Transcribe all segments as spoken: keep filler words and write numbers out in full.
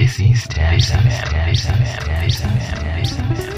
This is Thames F M.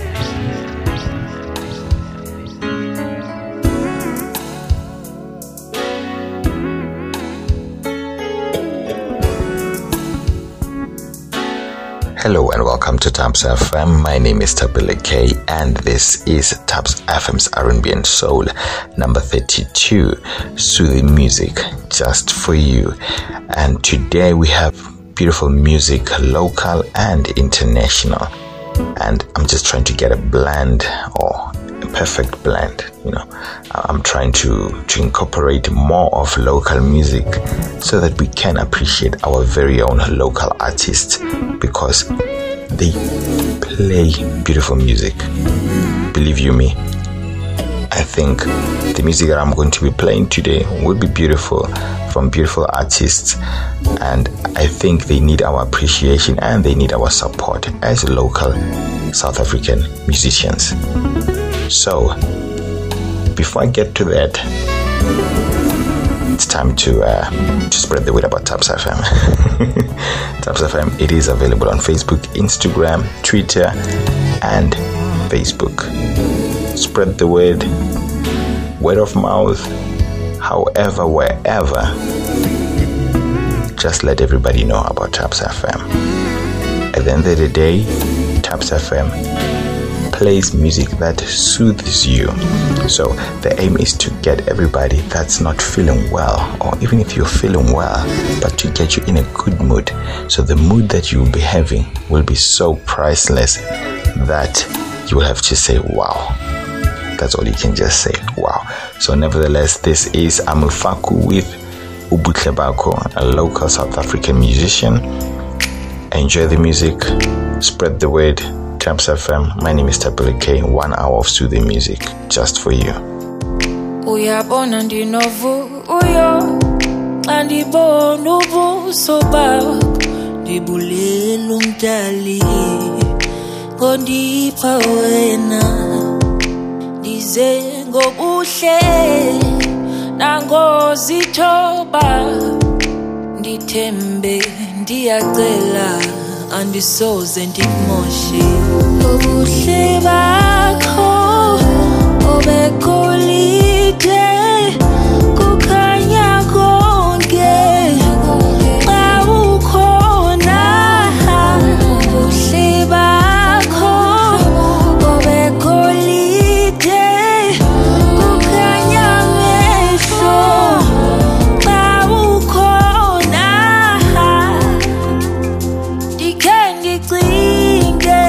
Hello and welcome to Thames F M. My name is Thapelo K and this is Thames F M's R and B and Soul number thirty-two, soothing music just for you. And today we have beautiful music, local and international. And I'm just trying to get a blend or a perfect blend, you know. I'm trying to, to incorporate more of local music so that we can appreciate our very own local artists, because they play beautiful music. Believe you me, I think the music that I'm going to be playing today will be beautiful, from beautiful artists, and I think they need our appreciation and they need our support as local South African musicians. So before I get to that, it's time to uh, to spread the word about Thames F M. Thames F M, it is available on Facebook, Instagram, Twitter, and Facebook. Spread the word, word of mouth, however, wherever. Just let everybody know about Thames F M. At the end of the day, Thames F M plays music that soothes you. So the aim is to get everybody that's not feeling well, or even if you're feeling well, but to get you in a good mood. So the mood that you'll be having will be so priceless that you will have to say, wow. That's all you can just say, wow. So nevertheless, this is Amufaku with Ubutle Bako, a local South African musician. Enjoy the music, spread the word. Thames F M, my name is Thapelo K. One hour of soothing music just for you. Uyabona ndinovu uyo andibona ubuso bakho ndibulela umdali ngondipha wena ndize ngobuhle nangozithoba ndithembe ndiyacela andisoze ndikumoshe ubuhle bakho obekolide kukhanya konke xa ukhona ubuhle bakho obekolide kukhanya mehlo xa ukhona ndikhe ndicinge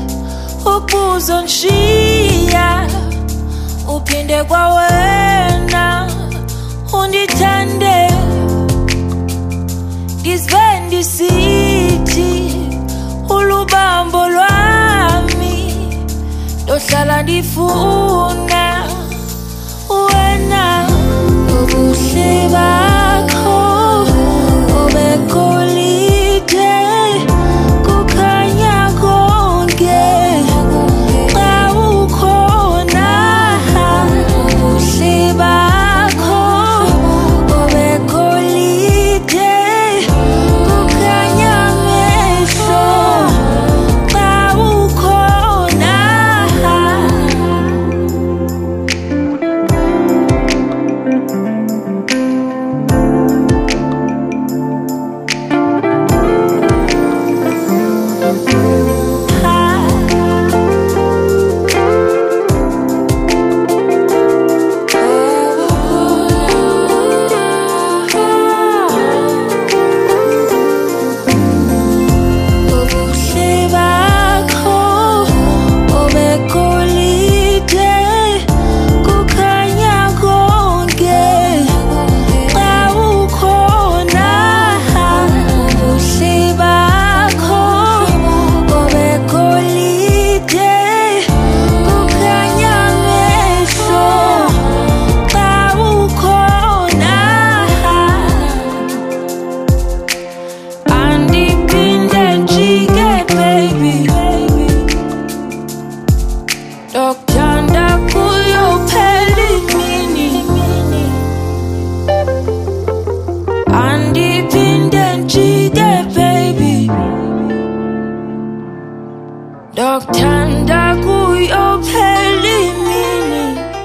ukuzonshiya uphinde kwawena undithande ngizwe ndisithi ulubambo lwami ndohlala ndifuna wena ubuhle bakho obekolide kukhanya konke xa ukhona ubuhle bakho obekolide kukhanya mehlo xa ukhona Yokuthanda kuyo phela imini.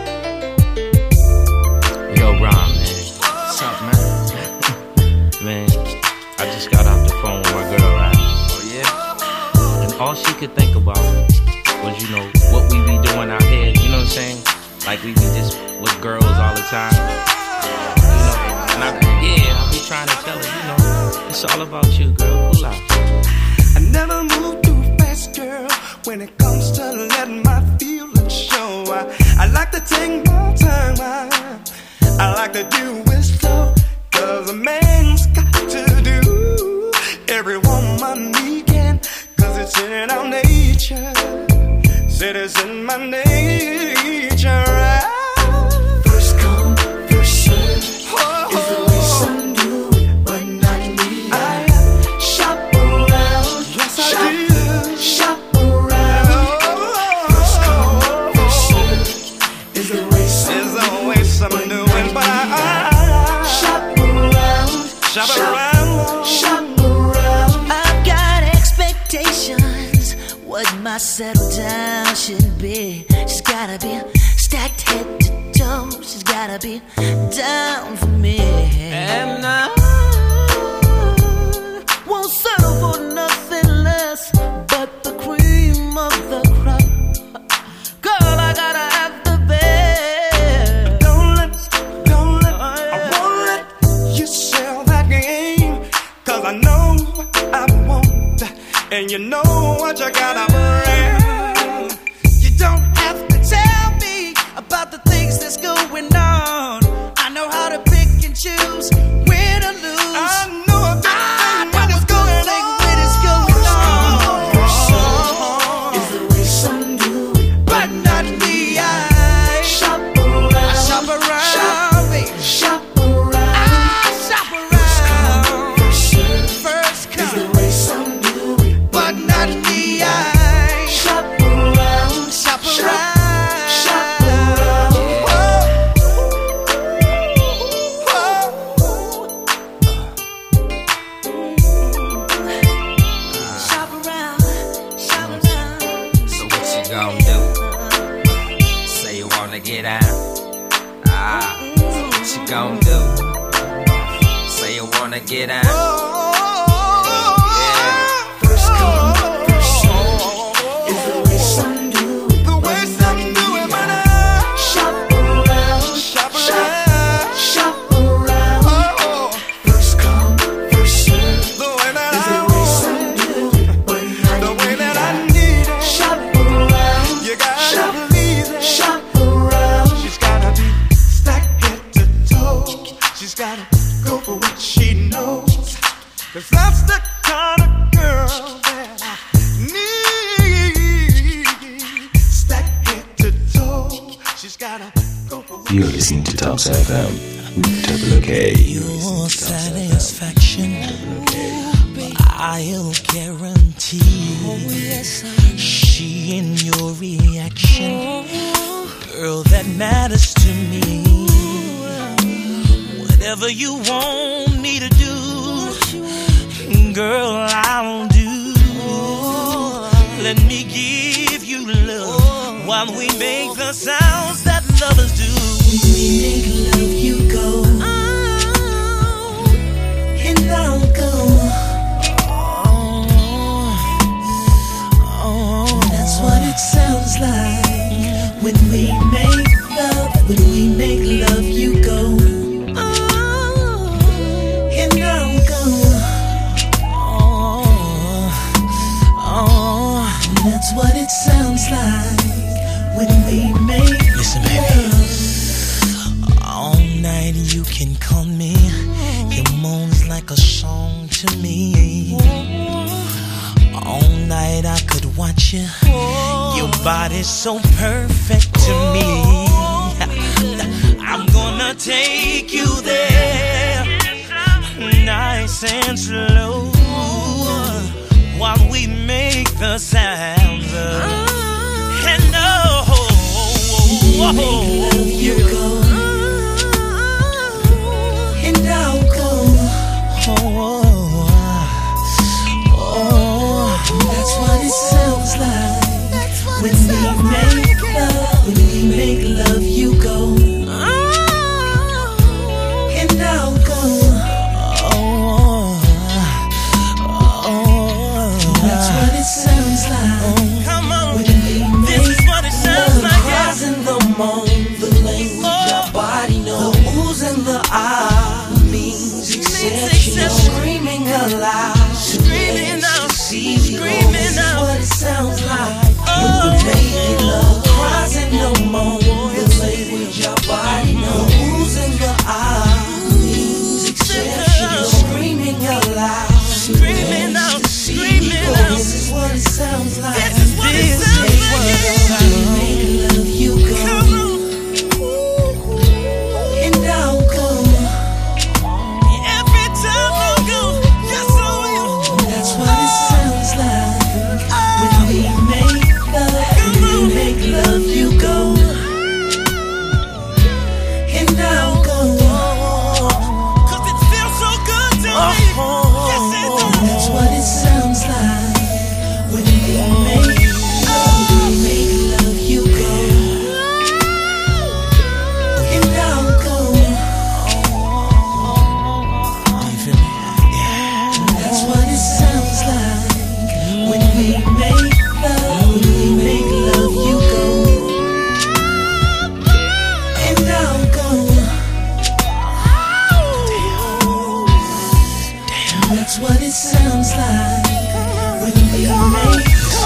Yo, Ron, man. What's up, man? Man, I just got off the phone with my girl, right? Oh, yeah? And all she could think about was, you know, what we be doing out here, you know what I'm saying? Like we be just with girls all the time. You know, and I, yeah, I be trying to tell her, you know, it's all about you, girl. Cool out. I never move too fast, girl, when it comes to letting my feelings show. I, I like to take my time, I, I like to do it slow, cause a man's got to do every woman he can, cause it's in our nature, said it's in my nature, right? First come, first serve, oh, is the way some do it, but not me. I shop around, yes I shop, do, shop around. First come, first serve, is the way some do it. There's always some doing, but I, I shop around, shop around, shop around. I've got expectations, what my settle down should be. She's gotta be stacked head to toe. She's gotta be down for me. And I won't settle for nothing less but the cream of the crop. Girl, I gotta have the best. Don't let, don't let, I won't let you sell that game, cause I know I won't, and you know what you gotta bring. You don't have to tell me about the things that's going on. I know how to pick and choose, where to lose. I know a bit I what is going on. What is going on? Is the way some do it, but not me. I shop around, I shop around, shop, baby. Shop around, I shop around. First come, first come, is the way some do it, but not me. I shop around, shop around. Get out. Ah, what you gon' do? Say you wanna get out. Yeah. First come, first serve, is the way some do it. The way some do it, man. Shop around, shop around, shop around. First come, first serve, the way that is the way some do it, but not the way that I need it. Shop around, you gotta shop, please it. Shop. She's gotta go for what she knows, cause that's the kind of girl that I need. Stack head to toe. She's gotta go for what You're listening to Tubs F M with Double K. Your satisfaction, I'll guarantee. She in your reaction, girl, that matters to me. Whatever you want me to do, girl, I'll do. Let me give you love while we make the sounds that lovers do. When we make love, you go, oh, and I'll go. Oh, oh, that's what it sounds like. When we make love, when we make love, you go. That's what it sounds like when we make Listen, baby. Love. All night you can call me. Your moan's like a song to me. All night I could watch you. Your body's so perfect to me. I'm gonna take you there, nice and slow, while we make the sounds of and oh, oh, oh, oh, oh, you go, and I'll go. Oh, oh, oh, that's what it sounds like. we make love, when we make love, you go, and I'll go. Damn, damn, that's what it sounds like when we make love.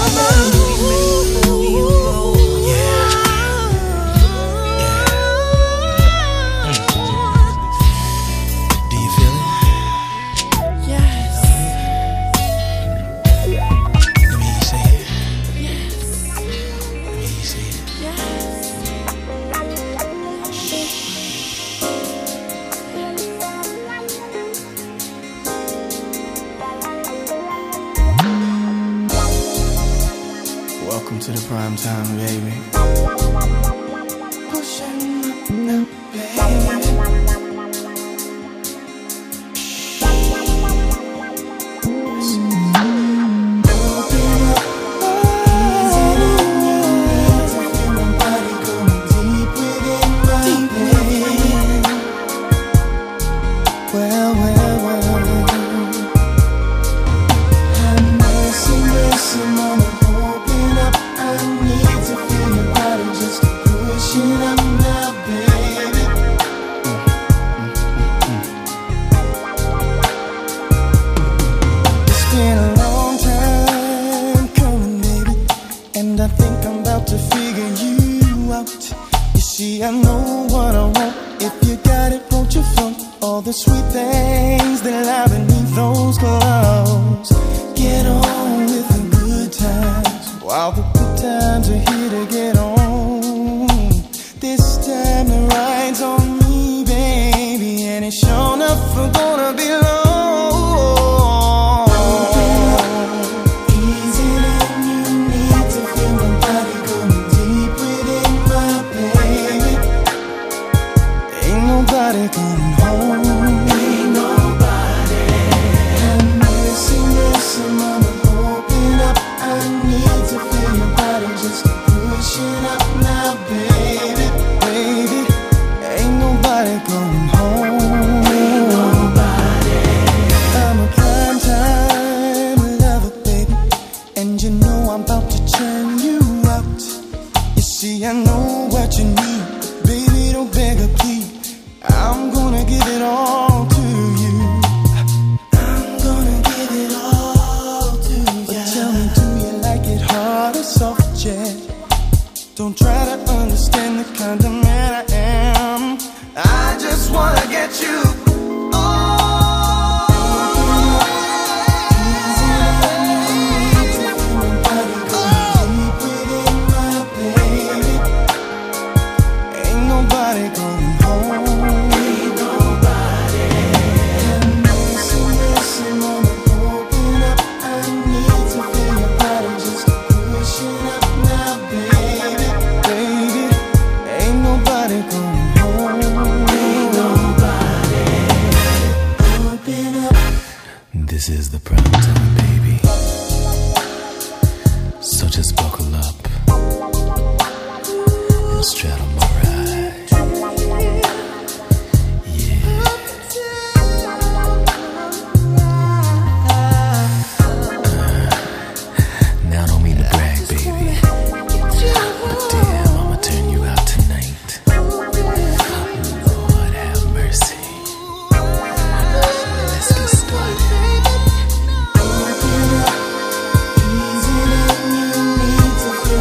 To the prime time, baby. Pushing up now, baby. Well, well, well. Have mercy, mercy, mama. I need to feel your body just pushing up now, baby. It's been a long time coming, baby, and I think I'm about to figure you out. You see, I know what I want. If you got it, won't you flaunt all the sweet things that lie beneath those clothes? Get on with the good times while the good times are here to get on. This time the ride's on me, baby, and it's sure enough we're gonna be long. Easy and you need to feel my body going deep within my baby. Ain't nobody coming home. Ain't nobody. Have mercy, mercy, mama, open up. I need to feel your body just pushing up now, baby, baby. Ain't nobody going home. Ain't nobody. I'm a prime time lover, baby, and you know I'm about to turn you out. You see, I know what you need, baby, don't beg or plead. I'm gonna give it all to you. I'm gonna give it all to you. But tell me, do you like it hard or soft, yeah? Don't try to understand the kind of man I am. I just wanna get you. This is the prime time, baby. So just buckle up and straddle my ride. Yeah. Uh, now I don't mean to brag, baby, but damn, I'ma turn you out tonight. Lord have mercy. Let's get started. Easy and you need to feel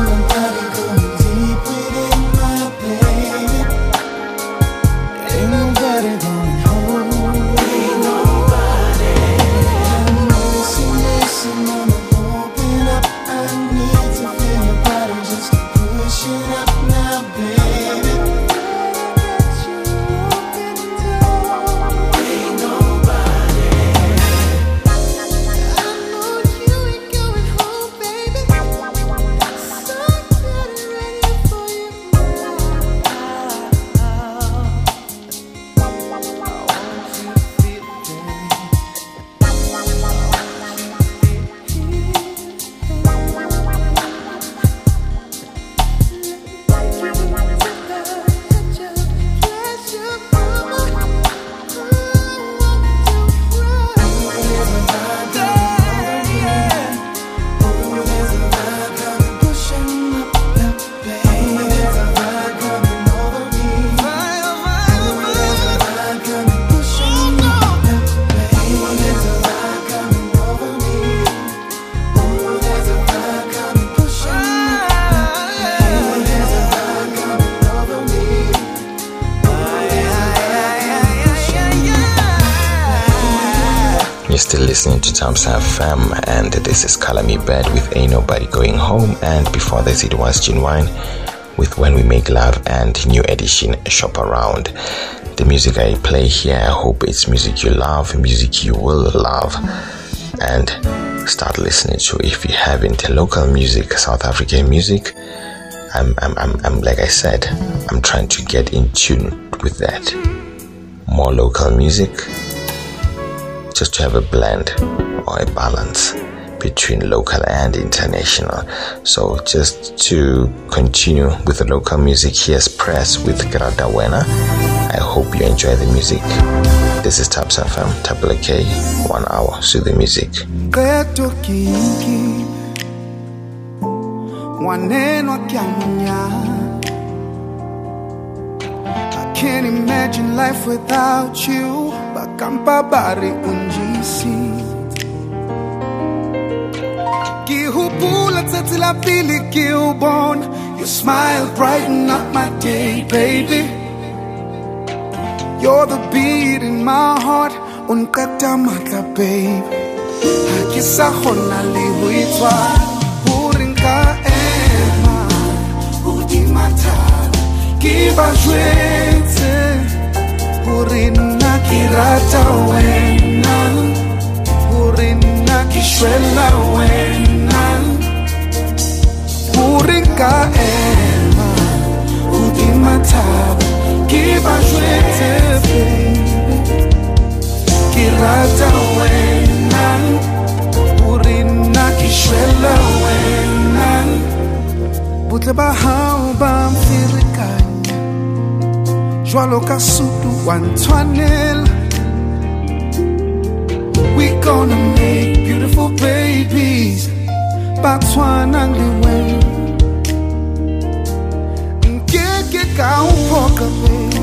still listening to Thaps F M, and this is Color Me Bad with Ain't Nobody Going Home, and before this it was Genuine with When We Make Love and New Edition Shop Around. The music I play here, I hope it's music you love, music you will love, and start listening to. If you haven't, local music, South African music, I'm, I'm, I'm, I'm like I said, I'm trying to get in tune with that. More local music, just to have a blend or a balance between local and international. So just to continue with the local music, here's Press with Grada Wena. I hope you enjoy the music. This is Thaps F M, Double K, one hour to the music. I can't imagine life without you. Bakampa bari unjisi Kihupula tatila pili kiubon. Your smile brighten up my day, baby. You're the beat in my heart. Unkata mata, baby. Hakisa hona lihuitwa Urinka ema Udimata Kiba jwete Urina kirata wena Urina kishwela wena Urinka ema Udimata Kiba jwete baby Kirata wena Urina kishwela wena Butle bahau ba mfirikanya Jwalo kasutu wantwanel. We gonna make beautiful babies Batwana ngliwen Nkeke ka umpoka baby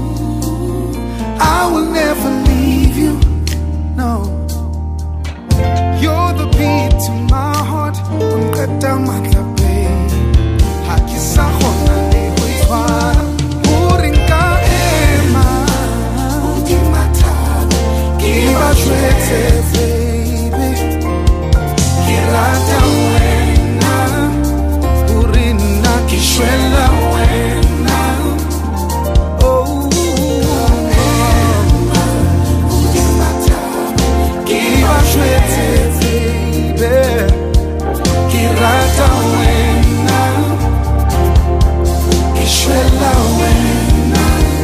I will never leave you, no. You're the beat to my heart. Unkata matla baby Hakisa hona lehuitwa Urinka ema Udimata Kiba jwete baby Kirata wena Urina kishwela wena Oh ema Udimata Kiba jwete baby Kirata wena Kishwela wena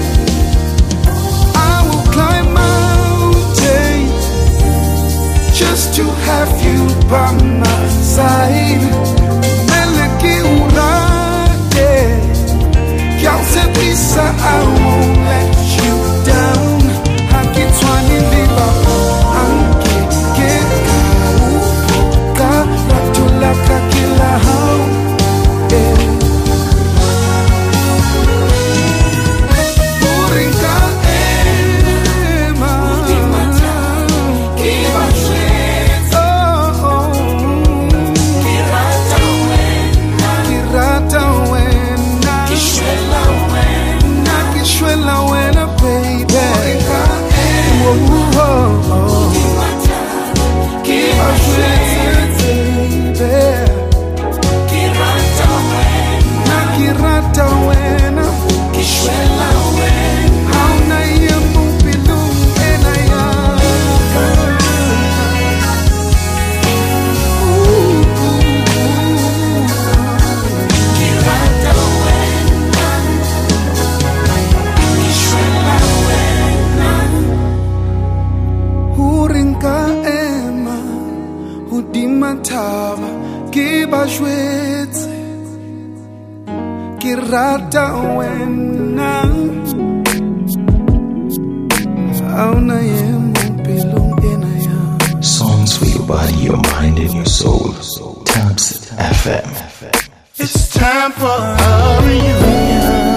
I will climb mountains just to have you by my side. Meleki urate Kyause pisa, I won't let you down. Hakitwani liba Anke keka upoka Ratulaka kila hao eh. Urinka ema Udimata Kiba jwete Oh oh Kirata wena Kirata wena Kishwela wena Kishwela wena baby Urinka ema Udimata Kiba jwete baby Kirata wena Kirata wena Kishwela wena Hauna yemu pilu ena ya Kirata wena Kishwela wena Urinka ema Udimataba Kiba jwete Kirata wena Auna yemu pilu ena ya Songs for your body, your mind, and your soul. Thaps F M. It's time for a reunion.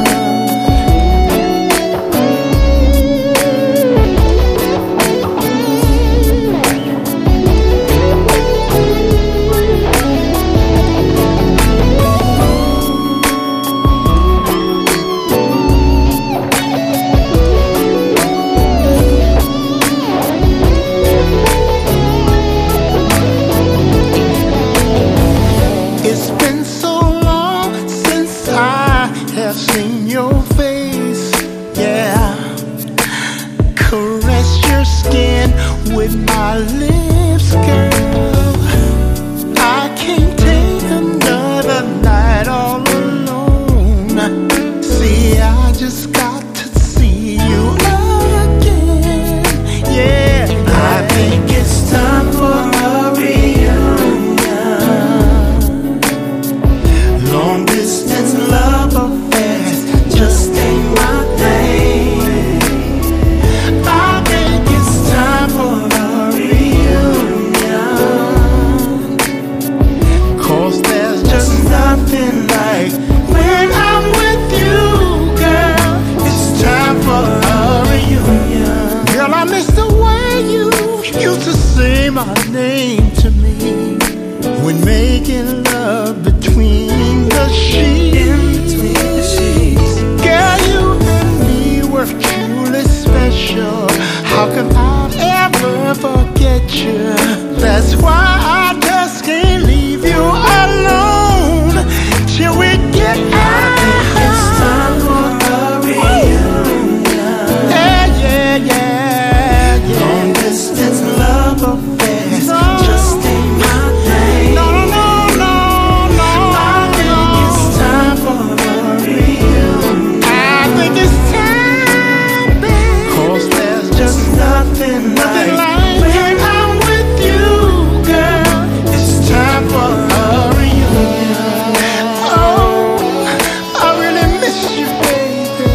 name to me when making love between the sheets. Girl, you and me were truly special. How can I ever forget you? That's why I just can't leave you alone till we get out. I think it's time for a reunion. Yeah, yeah, yeah, yeah. Long distance love affairs no. just ain't my thing. No, no, no, no, no. I think it's time for a reunion. I think it's time, baby. 'Cause there's just nothing, nothing like, like when I'm with you, girl. It's time for a reunion. Oh, I really miss you, baby.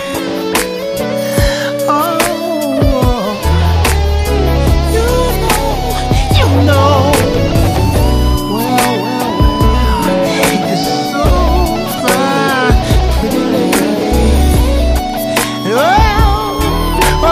Oh, you know, you know. Well, well, well, it's so fine, pretty lady. Oh, oh,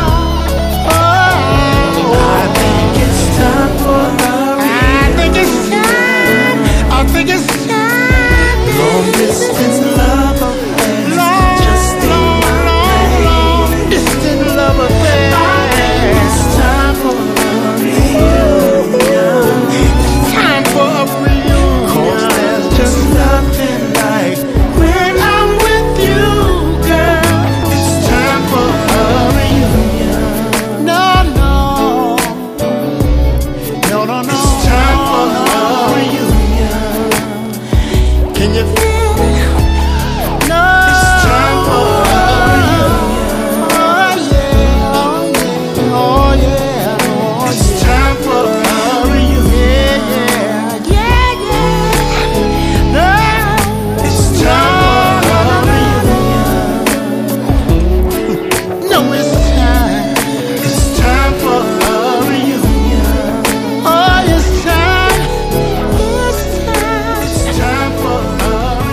oh. I think it's time for a I think it's time. I think it's time. Long distance love affairs. Long, just long, long, long distance love affairs. I think it's time for a reunion. It's time for a reunion. 'Cause there's just nothing like when I'm with you, girl. It's time for a reunion. No, no, no, no, no. It's time for a reunion. Can you feel it? No. It's time for a reunion. Oh yeah, oh yeah, oh yeah, oh It's yeah. time for a reunion. Yeah, yeah, yeah. No. It's time for a reunion. No, it's time. It's time for a reunion. Oh, it's time. It's time. It's time for a reunion.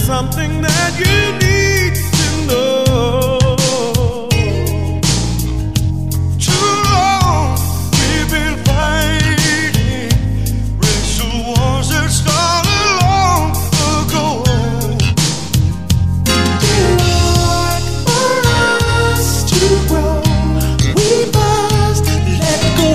something that you need to know. Too long we've been fighting racial wars that started long ago. Like for us to grow, we must let go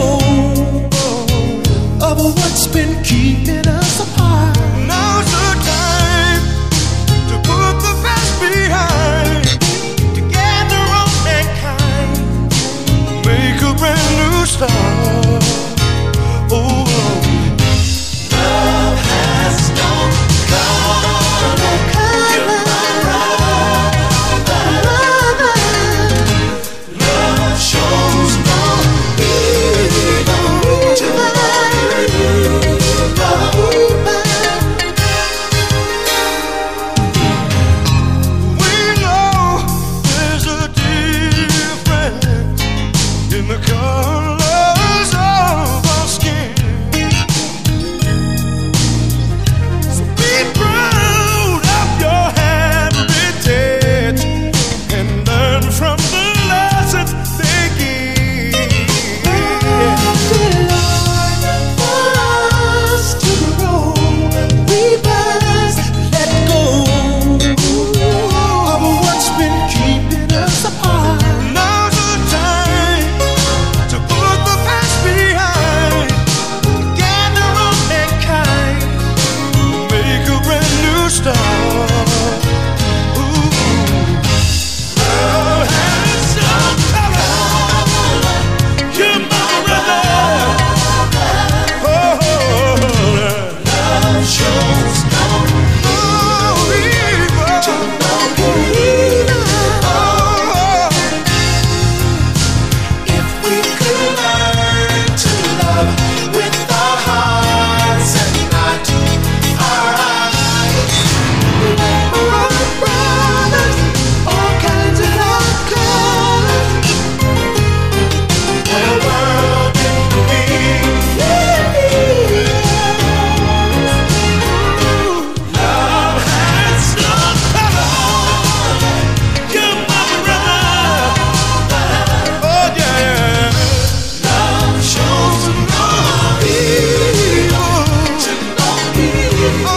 of what's been keeping us apart. Now's the time to put the past behind, together on mankind, make a brand new start. Oh, love has no color. You're my brother. Love shows no evil to we know there's a difference in the colors of our skin. So be proud of your heritage and learn from the lessons they give. For us to grow, we must let go of what's been keeping us apart. Now's the time to put the past behind, together on mankind, make a brand new start. Ooh. Love has no color. You're my brother. Oh, love shows no evil to no evil. Oh, if we could learn to love with our hearts and not our eyes. We're brothers, all kinds of colors. What a world it would be. Love has no color. You're my brother. Oh yeah. Love shows no evil to no evil.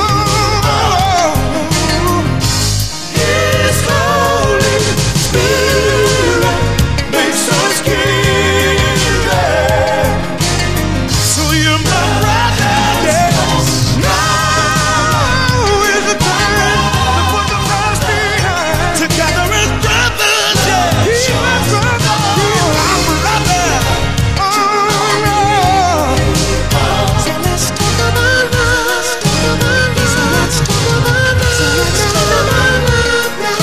Oh, His Holy Spirit makes us kindred. So you're my brother. Yes. Now is the time to put the past behind. Together as brothers. Yeah. He's my brother. He's my brother. Oh, So let's talk about love. So let's talk about love. So let's talk about love now.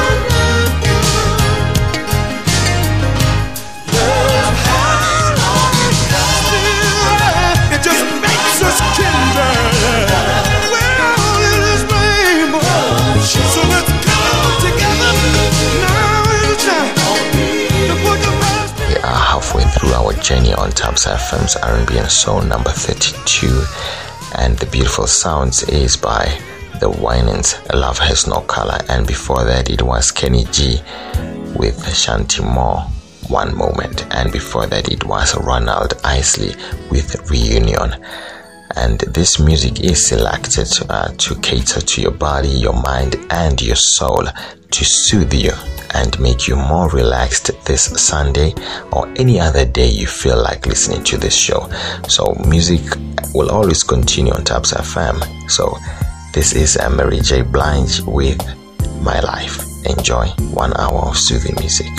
love has no color. It just makes us kindred. Well, it is rainbow. So let's come together. Now is the time to put the past We are halfway through our journey on Tabs F M's R and B and Soul number thirty-two, and the beautiful sounds is by The Winans, Love Has No Color, and before that it was Kenny G with Shanti Moore, One Moment, and before that it was Ronald Isley with Reunion. And this music is selected uh, to cater to your body, your mind, and your soul, to soothe you and make you more relaxed this Sunday or any other day you feel like listening to this show. So music will always continue on Tabs F M. So this is uh, Mary J. Blige with My Life. Enjoy one hour of soothing music.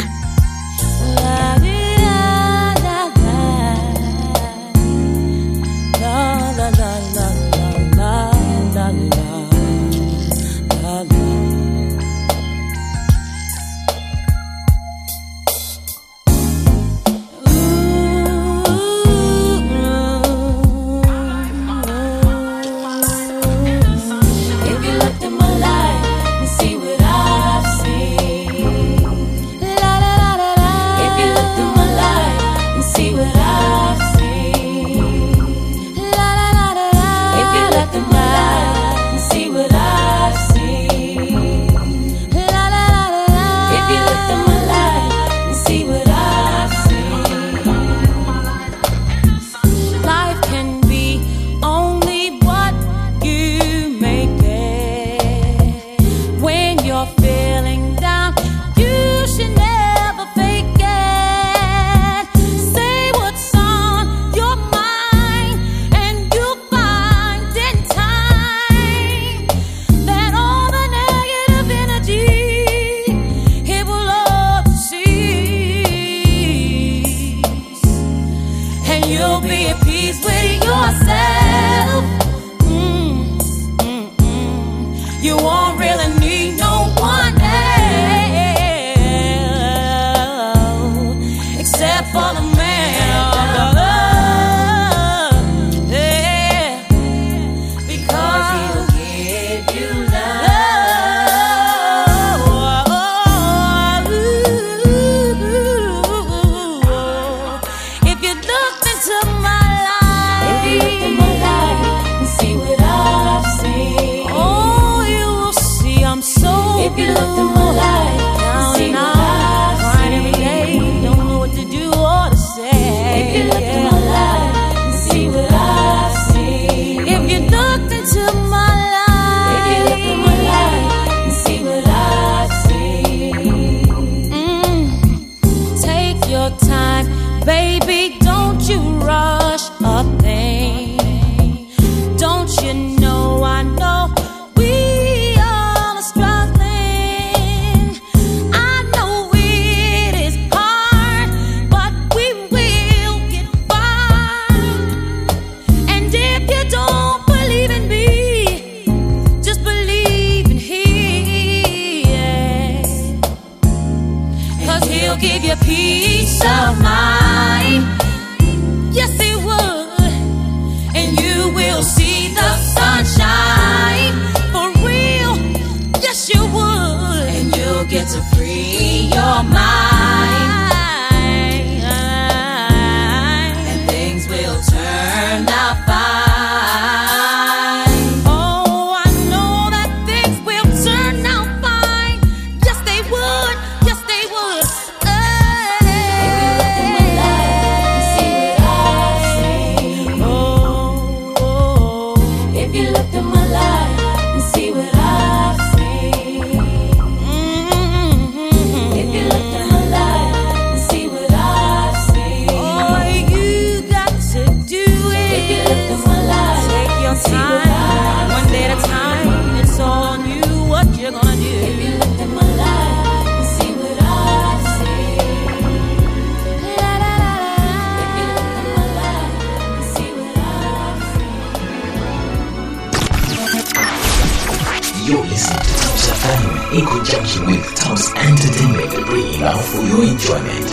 If you looked at my life and see what I've seen, if you look 'cause he'll give you peace of mind. Yes, he would. And you will see the sunshine for real. Yes, you would. And you'll get to free your mind. And things will turn out fine. One day at a time, it's on you what you're gonna do. If you look at my life and see what I see. La, la, la, la. If you look at my life and see what I see. You're listening to Tubs F M in conjunction with Tubs Entertainment, bringing out for your enjoyment.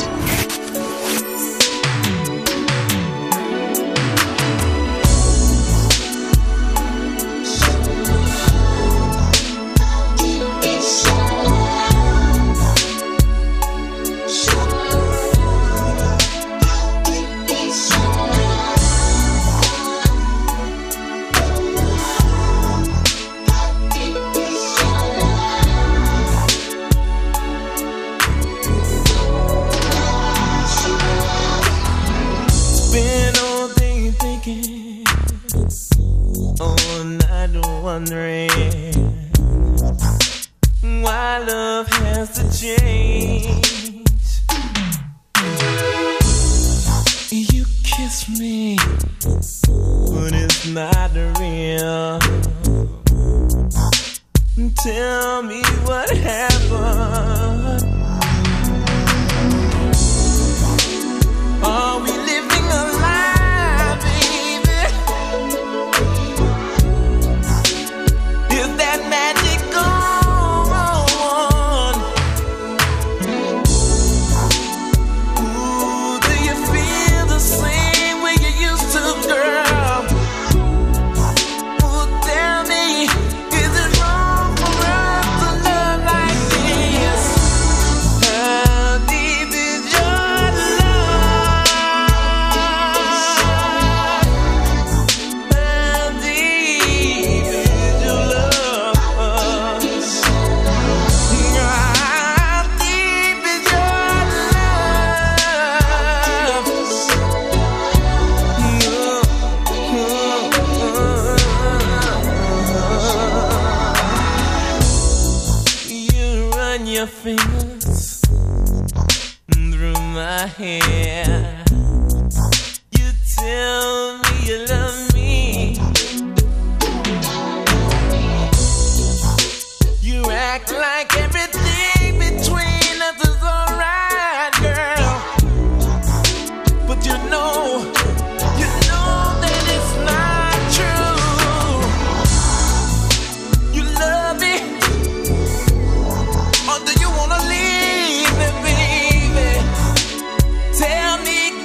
Tell me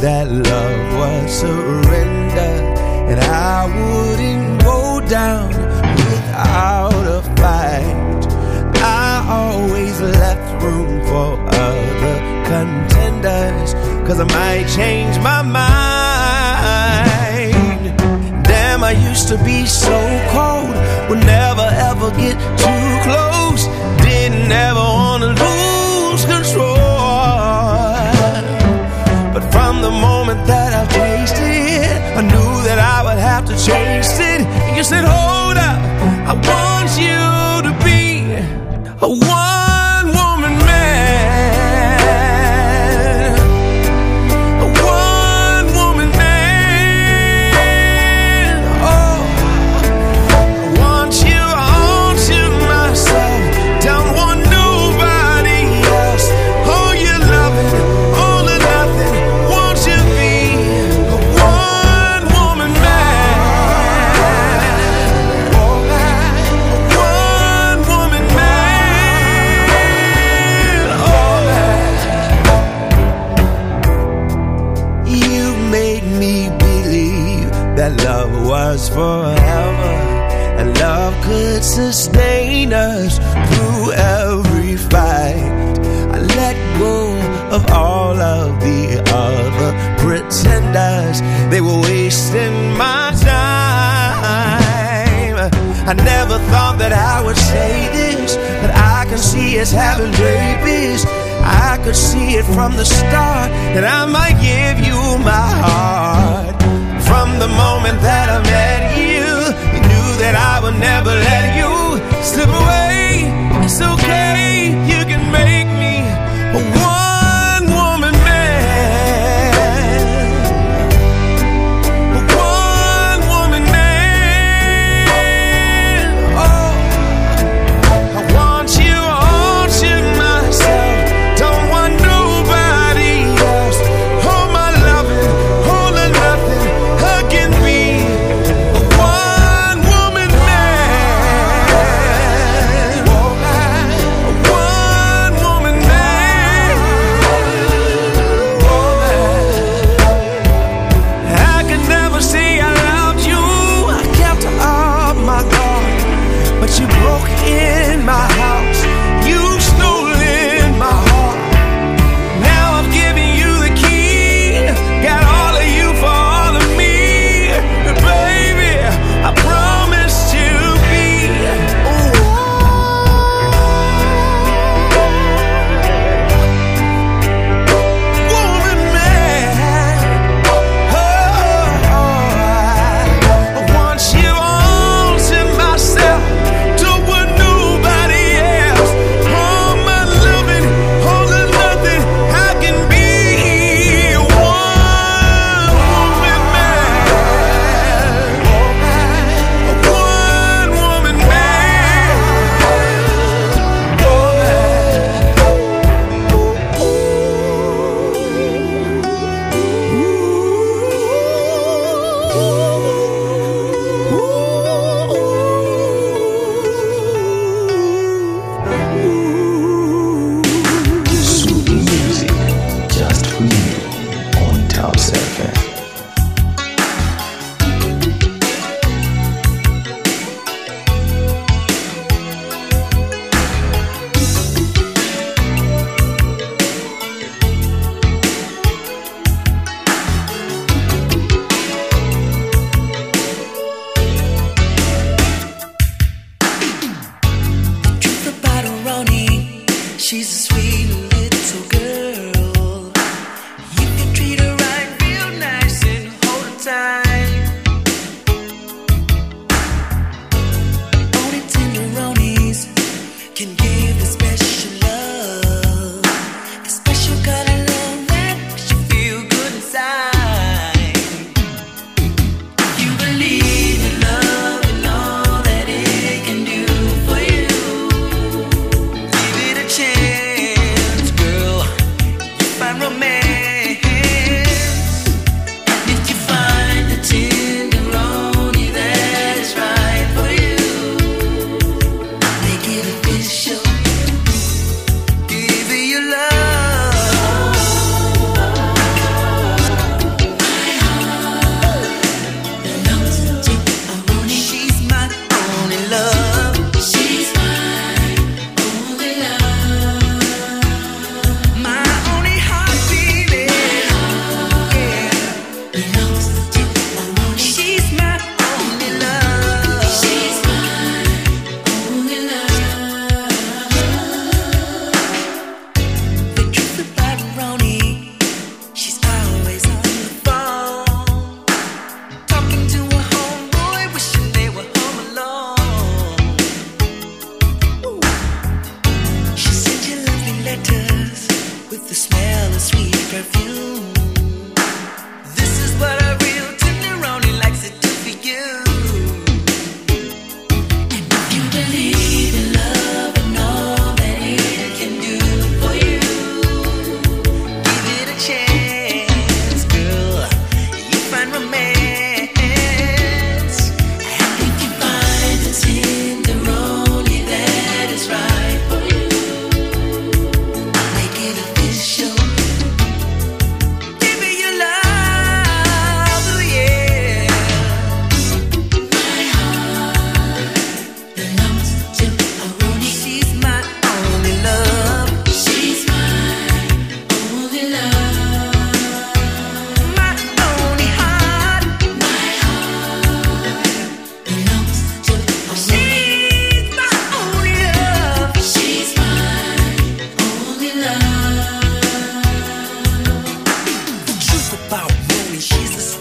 that love was surrender, and I wouldn't go down without a fight. I always left room for other contenders, 'cause I might change my mind. Damn, I used to be so cold, would never ever get too close, didn't ever want to lose control. But from the moment that I tasted it, I knew that I would have to chase it. And you said, hold up, I want you to be a one-woman man, a one-woman man. Oh, I want you, I want you myself, don't want nobody else. Oh, you love it, all or nothing, won't you be a one-woman man? Oh, a one-woman man. Oh, you made me believe that love was forever, and love could sustain us through every fight. I let go of all of the other pretenders, they were wasting my time. I never thought that I would say this, but I can see it's having babies. I could see it from the start, that I might give you my heart. From the moment that I met you, you knew that I would never let you slip away. It's okay, you can make me a one-woman man, a one-woman man. Oh, I want you, I want you myself, don't want nobody else. Oh, my loving, oh,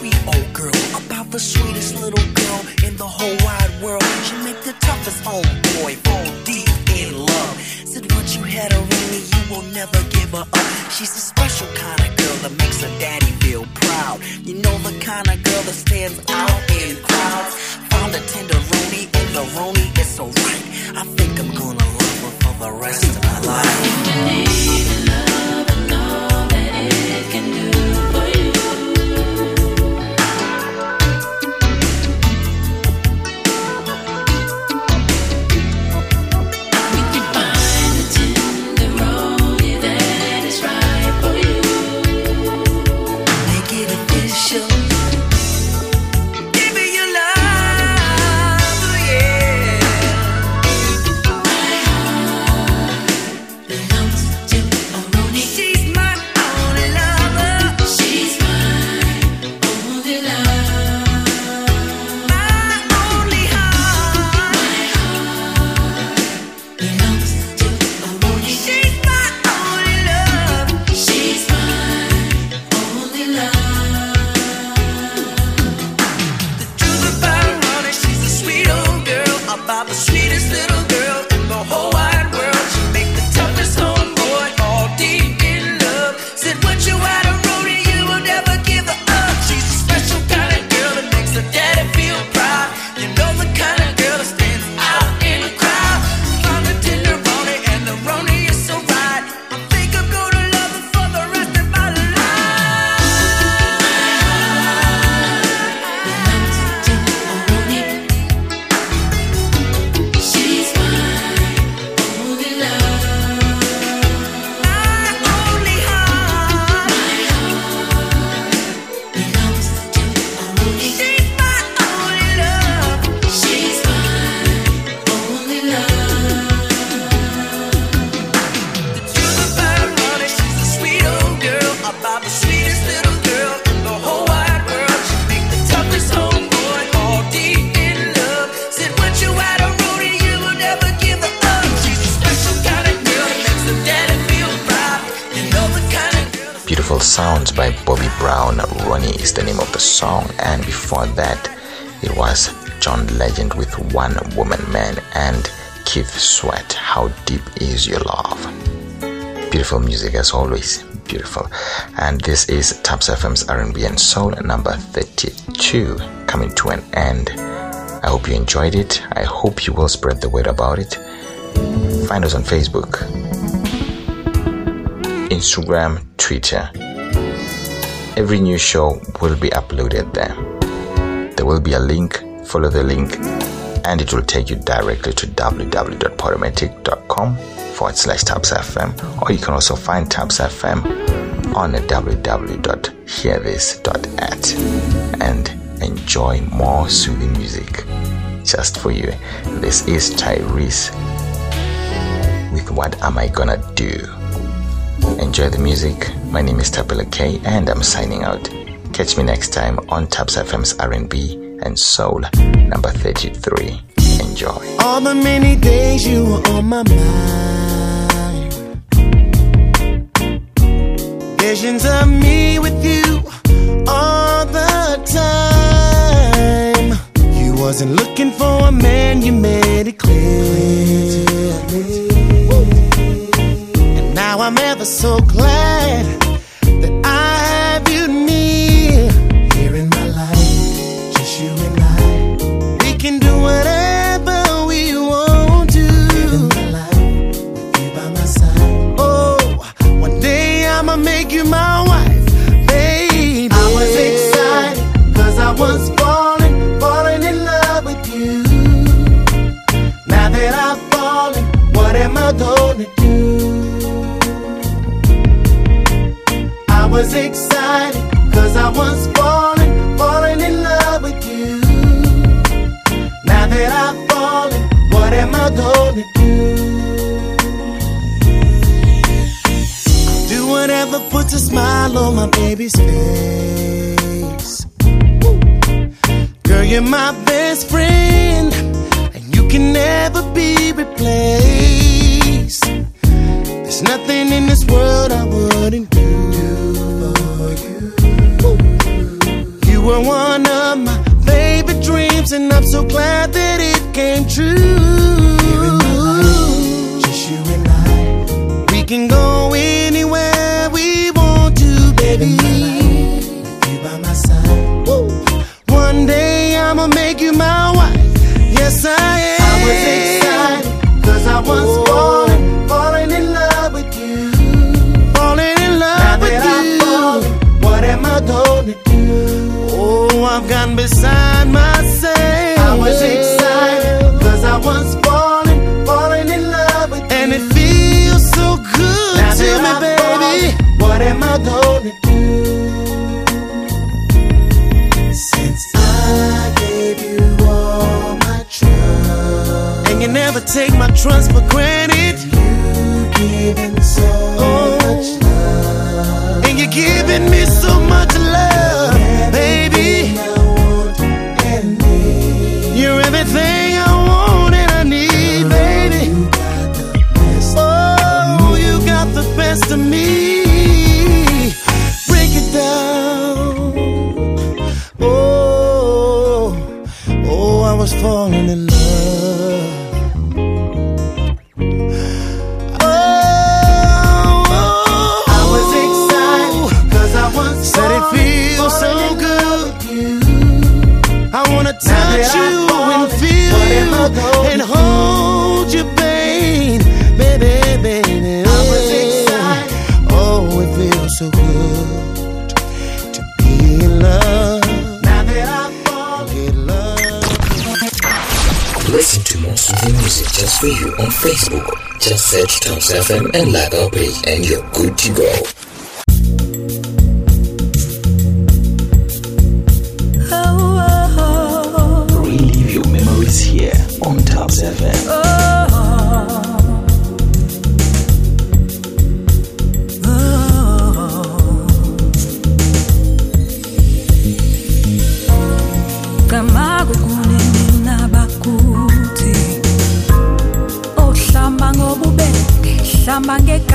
B O girl, about the sweetest little girl in the whole wide world. She make the toughest homeboy fall deep in love. Said once you had her only, you will never give her up. She's a special kind of girl that makes her daddy feel proud. You know the kind of girl that stands out in crowds. Found a tenderoni and the roni is so right. I think I'm gonna love her for the rest of my life. Believe in love and all that it can do for you. We can find the tenderoni that is right for you. Make it official. Give me your love, oh yeah. My heart belongs to a Roni. She's my only lover. She's my only love. My only heart. My heart belongs to a Roni. She's my only love. She's my only love. The truth about Ronnie, she's a sweet old girl, about the sweetest little girl in the whole wide world. She make the toughest homeboy all deep in love. Said once you had a Ronnie, you will never give her up. She's a special kind of girl that makes her daddy feel proud. You know the kind of girl that stands out in the crowd. Found a tender Ronnie and the Ronnie is so right. I think I'm gonna love her for the rest of my life. Belongs to a Roni. She's my only love. My only heart. My heart belongs to a Roni. She's my only love. She's my only love. The truth about Ronnie, she's a sweet old girl, about the sweetest little girl in the whole wide world. She make the toughest homeboy all deep in love. Said once you had a Ronnie, you will never give her up. She's a special kind of girl that makes her daddy feel proud. You know the kind of girl that's Beautiful Sounds by Bobby Brown. Ronnie is the name of the song, and before that it was John Legend with One Woman Man and Keith Sweat, How Deep Is Your Love. Beautiful music as always, beautiful. And this is Taps F M's R and B and Soul number thirty-two, coming to an end. I hope you enjoyed it. I hope you will spread the word about it. Find us on Facebook, Instagram, Twitter. Every new show will be uploaded there. There will be a link. Follow the link and it will take you directly to www.podomatic.com forward slash Taps FM, or you can also find Taps F M on w w w dot hear this dot a t and enjoy more soothing music just for you. This is Tyrese with What Am I Gonna Do? Enjoy the music. My name is Tabula K and I'm signing out. Catch me next time on Taps F M's R and B and Soul number thirty-three. Enjoy. All the many days you were on my mind, visions of me with you all the time. You wasn't looking for a man, you made it clear. And now I'm ever so glad that I have you near. Here in my life, just you and I, we can do whatever we want to. Living my life with you by my side. Oh, one day I'ma make you my wife, baby. I was excited, cause I was falling, falling in love with you. Now that I've fallen, what am I gonna do? I was excited, cause I was falling, falling in love with you. Now that I've fallen, what am I gonna do? I'll do whatever puts a smile on my baby's face. Girl, you're my best friend, and you can never be replaced. There's nothing in this world I wouldn't do for you. You were one of my favorite dreams, and I'm so glad that it came true. Just you and I, we can go anywhere we want to, baby. You by my side. Woo. One day I'ma make you my wife. Yes, I am. I was excited, cause I was oh. falling, falling in love with you. Falling in love now with you. Fallen, what am I gonna do? Oh, I've gotten beside myself. I was excited, cause I was falling, falling in love with you. And it feels so good now to me, I'm baby. Falling, what am I gonna do? Since I gave you all my trust, and you never take my trust for granted. You giving so oh. much love, and you're giving me so much love, baby. I want and need. You're everything I want and I need, baby. Oh, you got the best of me. Break it down. Oh, oh, I was falling in love. Oh, I was excited, cause I was said it feels so good. I wanna touch you and feel you and hold you, babe, baby, baby. I was excited. Oh, it feels so good to be in love. Now that I fall in love. Listen to more soothing music just for you on Facebook. Just search Tops F M and like our page, and you're good to go. Relive your memories here on Tops F M. Oh, oh. Kamago kunini nabakuthi ohlamba ngobubeke hlamba ngeke